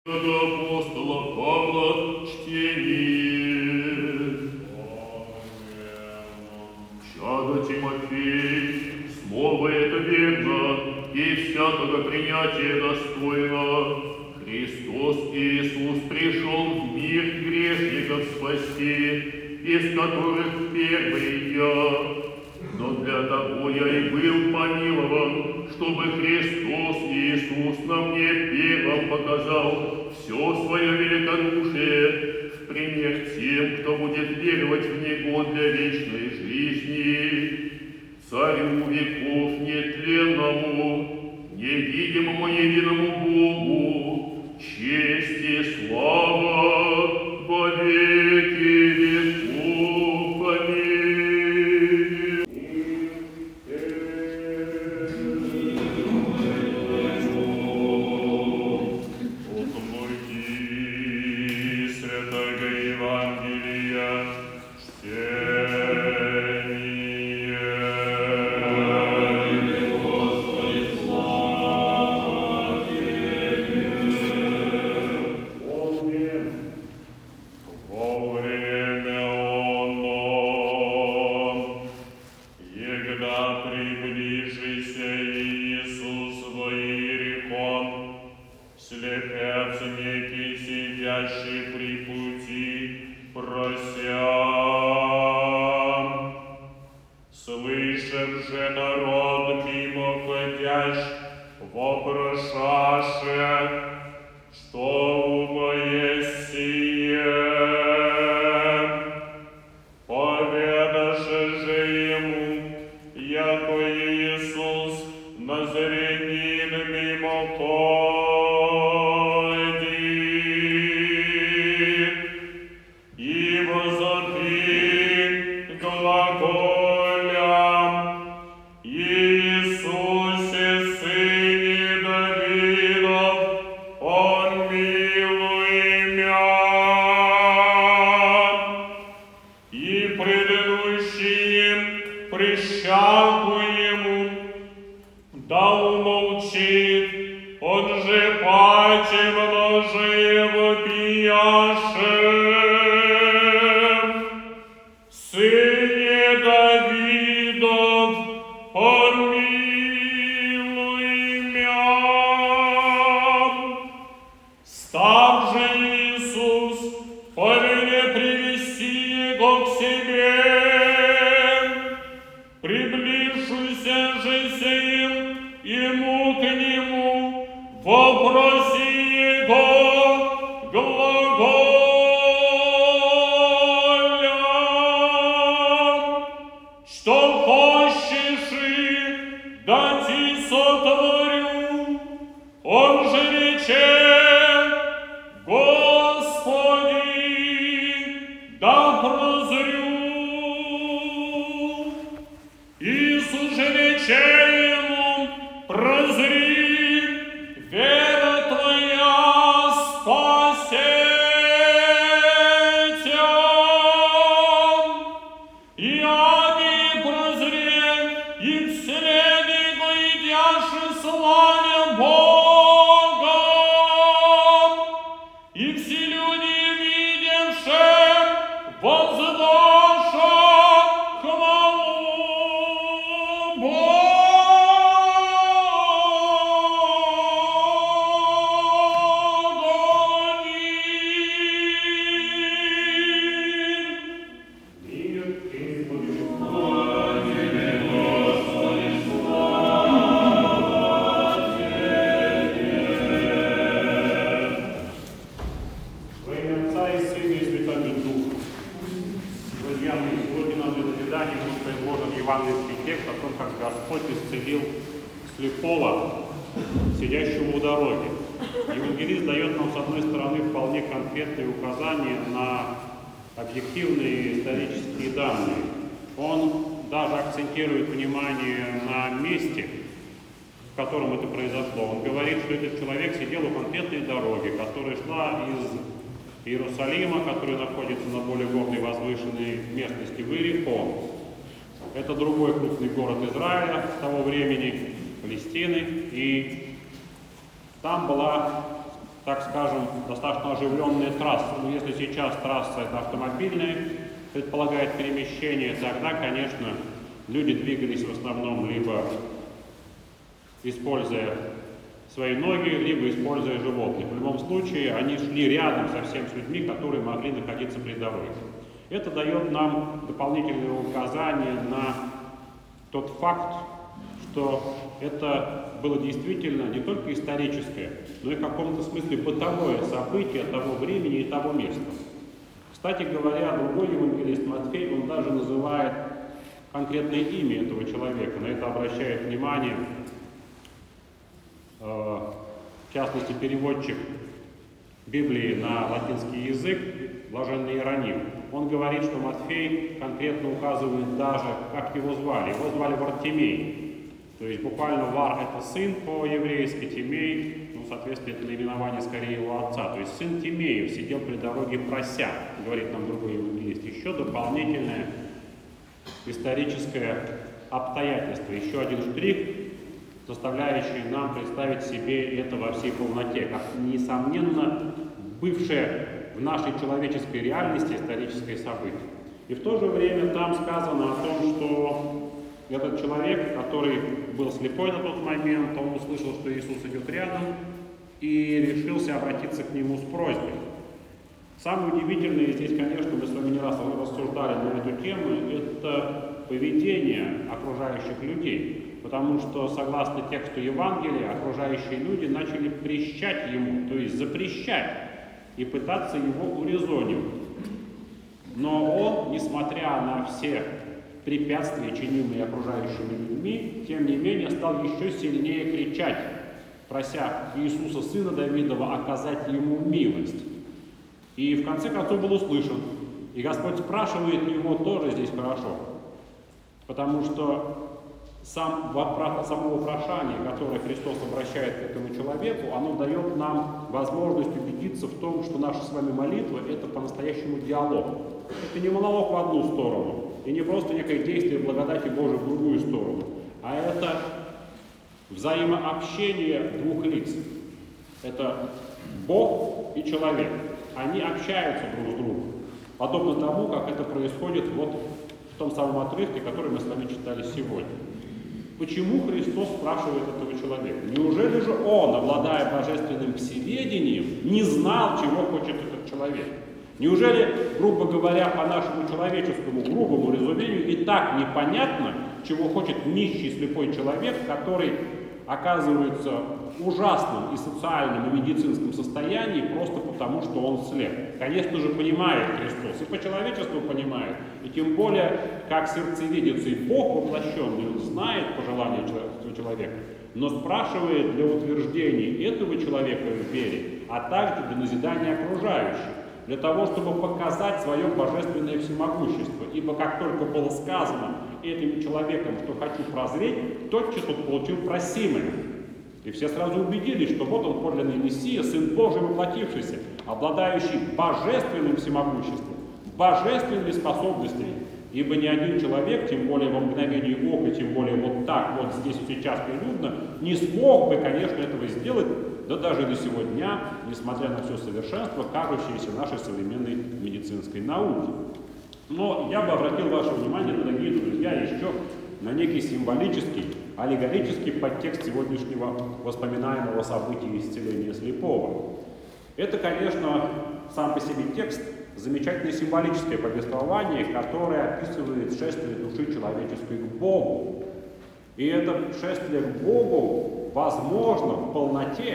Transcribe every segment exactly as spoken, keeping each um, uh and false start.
От апостола Павла чтение. Чадо Тимофей, слово это верно, и всякого принятия достойно. Христос Иисус пришел в мир грешников спасти, из которых первый я. Но для того я и был помилован, чтобы Христос Иисус на мне первым показал все свое великодушие в пример тем, кто будет веровать в Него для вечной жизни. Царю веков нетленному, невидимому единому Богу, честь и слава во веки веков. Аминь. Слышав же народ мимоходящ, вопрошаше, что умое сие. Поведаше же ему, яко Иисус Назарянин мимоходит, и возопи глагол: прищалку ему, да умолчит, он же паче множе вопияше. Сыне Давидов, помилуй мя. Став же Иисус, повеле привести его к себе. Приближуся же сеем ему к нему, вопроси его глаголя: что хочешь, да ти сотворю. Он же рече: Господи, да прозрю. Иисус же рече ему: прозри, вера твоя спасет тебя. И они прозре, и вслед его идяши славя Бога. И все люди, видевши, возноша хвалу Богу. Предложен евангельский текст о том, как Господь исцелил слепого, сидящего у дороги. Евангелист дает нам, с одной стороны, вполне конкретные указания на объективные исторические данные. Он даже акцентирует внимание на месте, в котором это произошло. Он говорит, что этот человек сидел у конкретной дороги, которая шла из Иерусалима, который находится на более горной возвышенной местности, в Иерихон. Это другой крупный город Израиля того времени, Палестины, и там была так скажем, достаточно оживленные трассы. Но если сейчас трасса это автомобильная, предполагает перемещение, тогда, конечно, люди двигались в основном либо используя свои ноги, либо используя животных. В любом случае, они шли рядом совсем с людьми, которые могли находиться при дороге. Это дает нам дополнительные указания на тот факт, что это было действительно не только историческое, но и в каком-то смысле бытовое событие того времени и того места. Кстати говоря, другой евангелист Матфей, он даже называет конкретное имя этого человека, на это обращает внимание, э, в частности, переводчик Библии на латинский язык, блаженный Иероним. Он говорит, что Матфей конкретно указывает даже, как его звали. Его звали Вартимей. То есть буквально Вар — это сын по-еврейски, Тимей, ну, соответственно, это наименование скорее его отца. То есть сын Тимеев сидел при дороге прося, говорит нам другой евангелист. Еще дополнительное историческое обстоятельство, еще один штрих, заставляющий нам представить себе это во всей полноте, как, несомненно, бывшее в нашей человеческой реальности историческое событие. И в то же время там сказано о том, что этот человек, который был слепой на тот момент, он услышал, что Иисус идет рядом, и решился обратиться к нему с просьбой. Самое удивительное здесь, конечно, мы с вами не раз рассуждали на эту тему, это поведение окружающих людей. Потому что, согласно тексту Евангелия, окружающие люди начали прещать ему, то есть запрещать, и пытаться его урезонивать. Но он, несмотря на все препятствия, чинимые окружающими людьми, тем не менее стал еще сильнее кричать, прося Иисуса, сына Давидова, оказать ему милость. И в конце концов был услышан. И Господь спрашивает его тоже здесь хорошо, потому что сам, само вопрошание, которое Христос обращает к этому человеку, оно дает нам возможность убедиться в том, что наша с вами молитва – это по-настоящему диалог. Это не монолог в одну сторону, и не просто некое действие благодати Божией в другую сторону, а это взаимообщение двух лиц. Это Бог и человек. Они общаются друг с другом, подобно тому, как это происходит вот в том самом отрывке, который мы с вами читали сегодня. Почему Христос спрашивает этого человека? Неужели же он, обладая божественным всеведением, не знал, чего хочет этот человек? Неужели, грубо говоря, по нашему человеческому грубому разумению и так непонятно, чего хочет нищий слепой человек, который оказывается в ужасном и социальном, и медицинском состоянии просто потому, что он слеп? Конечно же, понимает Христос, и по человечеству понимает, и тем более, как сердцевидец и Бог воплощенный, он знает пожелания человека, но спрашивает для утверждения этого человека в вере, а также для назидания окружающих, для того, чтобы показать свое божественное всемогущество. Ибо как только было сказано этим человеком, что хочу прозреть, тотчас он получил просимое. И все сразу убедились, что вот он подлинный Мессия, Сын Божий воплотившийся, обладающий божественным всемогуществом, божественными способностями. Ибо ни один человек, тем более во мгновении ока, тем более вот так, вот здесь и сейчас прилюдно, не смог бы, конечно, этого сделать, да даже до сего дня, несмотря на все совершенство, кажущееся нашей современной медицинской науке. Но я бы обратил ваше внимание, дорогие друзья, еще на некий символический, аллегорический подтекст сегодняшнего воспоминаемого события исцеления слепого. Это, конечно, сам по себе текст замечательное символическое повествование, которое описывает шествие души человеческой к Богу. И это шествие к Богу возможно в полноте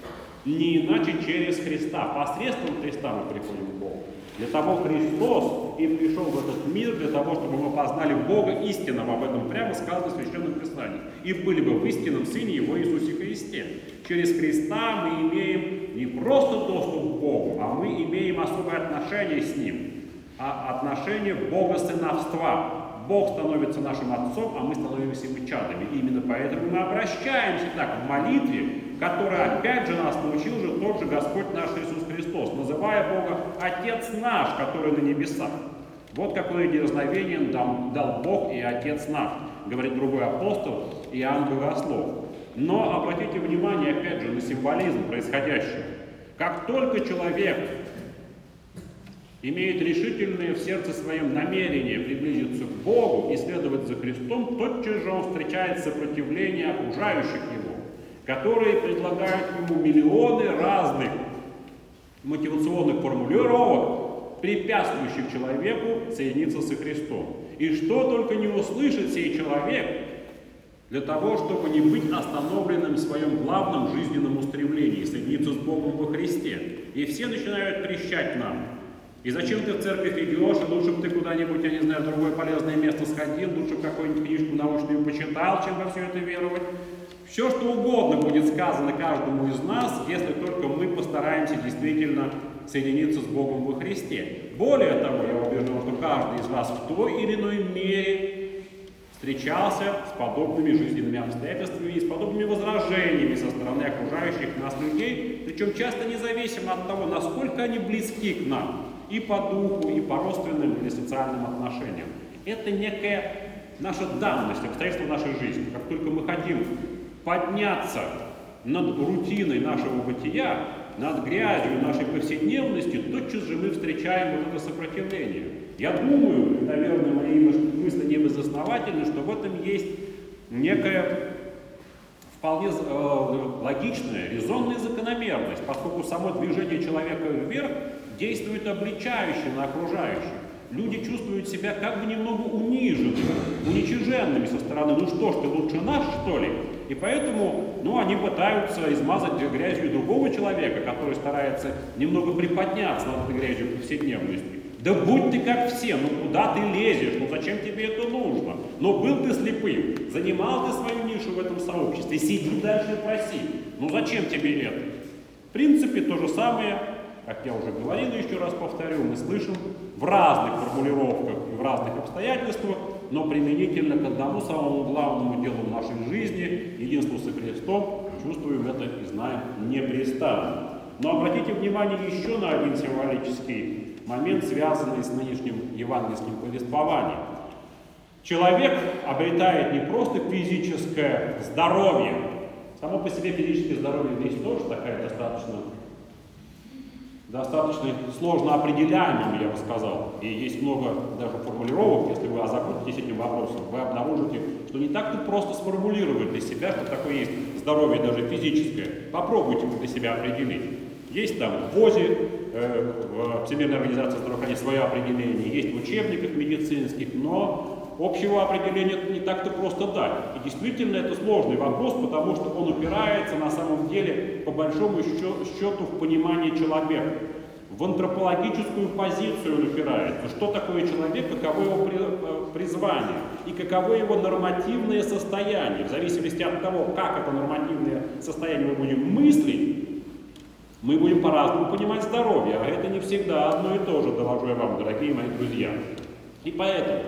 не иначе через Христа. Посредством Христа мы приходим к Богу. Для того Христос и пришел в этот мир, для того, чтобы мы познали Бога истинного. Об этом прямо сказано в Священном Писании. И были бы в истинном Сыне Его Иисусе Христе. Через Христа мы имеем не просто доступ к Богу, а мы имеем особое отношение с Ним. А отношение Бога-сыновства. Бог становится нашим Отцом, а мы становимся Ему чадами. И именно поэтому мы обращаемся так в молитве, которая опять же нас научил же тот же Господь наш Иисус Христос, называя Бога Отец наш, который на небесах. Вот какое дерзновение дал, дал Бог и Отец наш, говорит другой апостол Иоанн Богослов. Но обратите внимание опять же на символизм происходящего. Как только человек имеет решительное в сердце своем намерение приблизиться к Богу и следовать за Христом, тотчас же он встречает сопротивление окружающих его, которые предлагают ему миллионы разных мотивационных формулировок, препятствующих человеку соединиться со Христом. И что только не услышит сей человек для того, чтобы не быть остановленным в своем главном жизненном устремлении, соединиться с Богом во Христе. И все начинают трещать нам. И зачем ты в церковь идешь, и лучше бы ты куда-нибудь, я не знаю, в другое полезное место сходил, лучше бы какую-нибудь книжку научную почитал, чем во все это веровать. Все, что угодно будет сказано каждому из нас, если только мы постараемся действительно соединиться с Богом во Христе. Более того, я убежден, что каждый из вас в той или иной мере встречался с подобными жизненными обстоятельствами и с подобными возражениями со стороны окружающих нас людей, причем часто независимо от того, насколько они близки к нам, и по духу, и по родственным или социальным отношениям. Это некая наша данность, обстоятельство нашей жизни. Как только мы хотим подняться над рутиной нашего бытия, над грязью нашей повседневности, тотчас же мы встречаем вот это сопротивление. Я думаю, и, наверное, мои мысли не безосновательны, что в этом есть некая вполне э, логичная, резонная закономерность, поскольку само движение человека вверх действует обличающе на окружающих. Люди чувствуют себя как бы немного униженными, уничиженными со стороны, ну что ж, ты лучше наш, что ли? И поэтому, ну, они пытаются измазать грязью другого человека, который старается немного приподняться над этой грязью повседневности. Да будь ты как все, ну куда ты лезешь, ну зачем тебе это нужно? Но был ты слепым, занимал ты свою нишу в этом сообществе, сиди дальше и проси. Ну зачем тебе это? В принципе, то же самое, как я уже говорил, еще раз повторю, мы слышим в разных формулировках и в разных обстоятельствах, но применительно к одному самому главному делу в нашей жизни, единству со Христом, чувствуем это и знаем непрестанно. Но обратите внимание еще на один символический момент, связанный с нынешним евангельским повествованием. Человек обретает не просто физическое здоровье, само по себе физическое здоровье здесь тоже такая достаточно достаточно сложно определяемым, я бы сказал. И есть много даже формулировок, если вы озаботитесь этим вопросом, вы обнаружите, что не так-то просто сформулировать для себя, что такое есть здоровье даже физическое. Попробуйте для себя определить. Есть там в ВОЗе, э, в Всемирной организации здравоохранения свое определение, есть в учебниках медицинских, но общего определения не так-то просто дать. И действительно это сложный вопрос, потому что он упирается на самом деле по большому счету в понимание человека. В антропологическую позицию он упирается. Что такое человек, каково его призвание и каково его нормативное состояние. В зависимости от того, как это нормативное состояние мы будем мыслить, мы будем по-разному понимать здоровье, а это не всегда одно и то же, доложу я вам, дорогие мои друзья. И поэтому,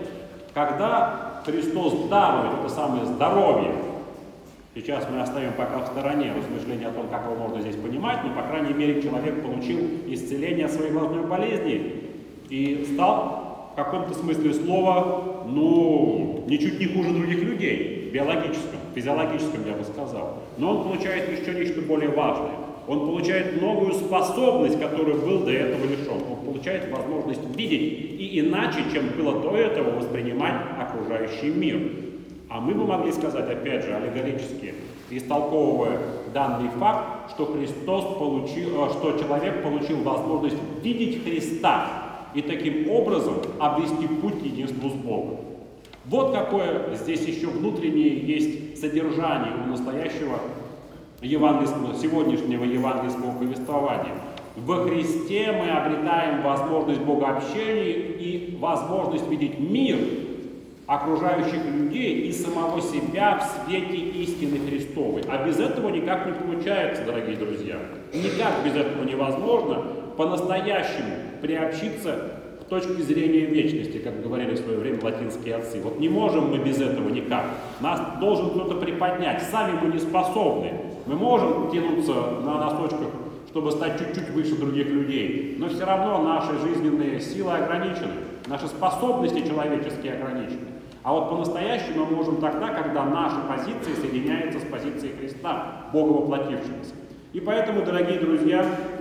когда Христос дарует это самое здоровье, сейчас мы оставим пока в стороне размышления о том, как его можно здесь понимать, но, по крайней мере, человек получил исцеление от своей глазной болезни и стал в каком-то смысле слова, ну, ничуть не хуже других людей, в биологическом, физиологическом, я бы сказал. Но он получает еще нечто более важное. Он получает новую способность, которой был до этого лишен. Он получает возможность видеть и иначе, чем было до этого, воспринимать окружающий мир. А мы бы могли сказать, опять же, аллегорически, истолковывая данный факт, что Христос получил, что человек получил возможность видеть Христа и таким образом обрести путь к единству с Богом. Вот какое здесь еще внутреннее есть содержание у настоящего евангельского, сегодняшнего евангельского повествования. Во Христе мы обретаем возможность богообщения и возможность видеть мир окружающих людей и самого себя в свете истины Христовой. А без этого никак не получается, дорогие друзья. Никак без этого невозможно по-настоящему приобщиться к точке зрения вечности, как говорили в свое время латинские отцы. Вот не можем мы без этого никак. Нас должен кто-то приподнять. Сами мы не способны. Мы можем тянуться на носочках, чтобы стать чуть-чуть выше других людей, но все равно наши жизненные силы ограничены, наши способности человеческие ограничены. А вот по-настоящему мы можем тогда, когда наша позиция соединяется с позицией Христа, Бога воплотившегося. И поэтому, дорогие друзья,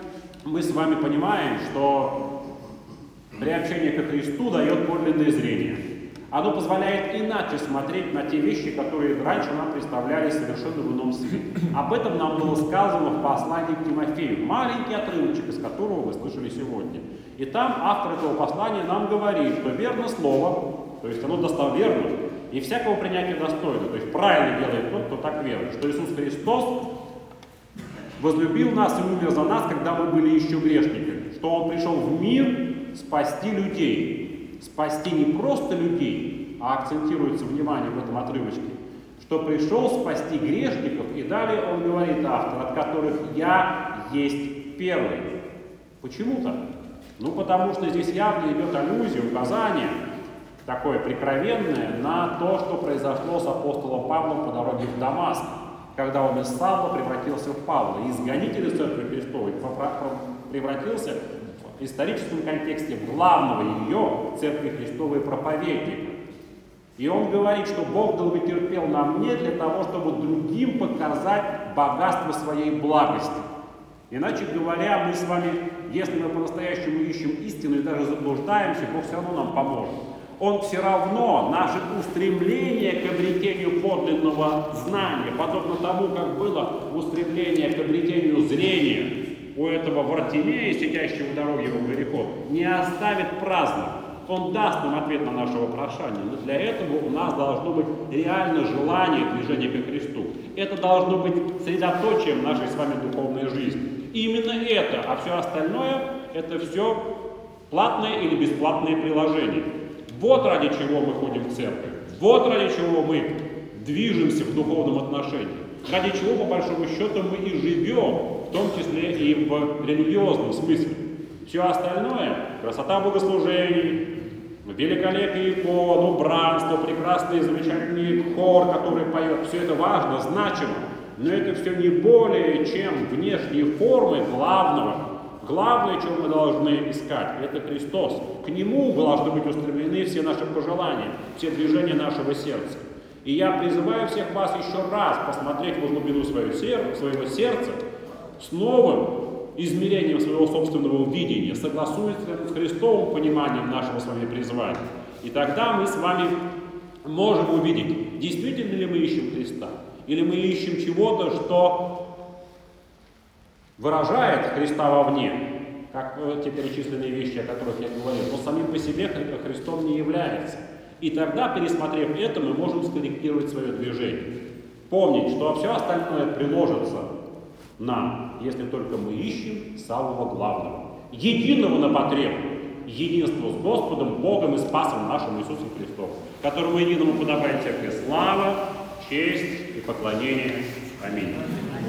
мы с вами понимаем, что приобщение ко Христу дает подлинное зрение. Оно позволяет иначе смотреть на те вещи, которые раньше нам представлялись совершенно в ином свете. Об этом нам было сказано в послании к Тимофею, маленький отрывочек, из которого вы слышали сегодня. И там автор этого послания нам говорит, что верно слово, то есть оно достоверно, и всякого принятия достойно. То есть правильно делает тот, кто так верует, что Иисус Христос возлюбил нас и умер за нас, когда мы были еще грешниками, что Он пришел в мир спасти людей. Спасти не просто людей, а акцентируется внимание в этом отрывочке, что пришел спасти грешников, и далее он говорит, автор, от которых я есть первый. Почему так? Ну, потому что здесь явно идет аллюзия, указание, такое прикровенное, на то, что произошло с апостолом Павлом по дороге в Дамаск, когда он из Савла превратился в Павла, из гонителя Церкви Христовой превратился в историческом контексте в главного ее Церкви Христовой проповедника. И он говорит, что Бог долготерпел на мне для того, чтобы другим показать богатство своей благости. Иначе говоря, мы с вами, если мы по-настоящему ищем истину и даже заблуждаемся, Бог все равно нам поможет. Он все равно, наше устремление к обретению подлинного знания, подобно тому, как было устремление к обретению зрения у этого Вартимея, сидящего в дороге в Иерихон, не оставит праздным. Он даст нам ответ на наше вопрошание, но для этого у нас должно быть реально желание движения ко Христу. Это должно быть средоточием нашей с вами духовной жизни. И именно это, а все остальное, это все платные или бесплатные приложения. Вот ради чего мы ходим в церковь, вот ради чего мы движемся в духовном отношении, ради чего, по большому счету, мы и живем, в том числе и в религиозном смысле. Все остальное, красота богослужений, великолепие икон, убранство, прекрасный замечательный хор, который поет, все это важно, значимо, но это все не более чем внешние формы главного. Главное, чего мы должны искать, это Христос. К Нему должны быть устремлены все наши пожелания, все движения нашего сердца. И я призываю всех вас еще раз посмотреть в глубину своего сердца с новым измерением своего собственного видения, согласуется с Христовым пониманием нашего с вами призвания. И тогда мы с вами можем увидеть, действительно ли мы ищем Христа, или мы ищем чего-то, что выражает Христа вовне, как те перечисленные вещи, о которых я говорил, но самим по себе Христом не является. И тогда, пересмотрев это, мы можем скорректировать свое движение. Помнить, что все остальное приложится нам, если только мы ищем самого главного, единого на потребу, единство с Господом, Богом и Спасом нашим Иисусом Христом, которому единому подобает всякая слава, честь и поклонение. Аминь.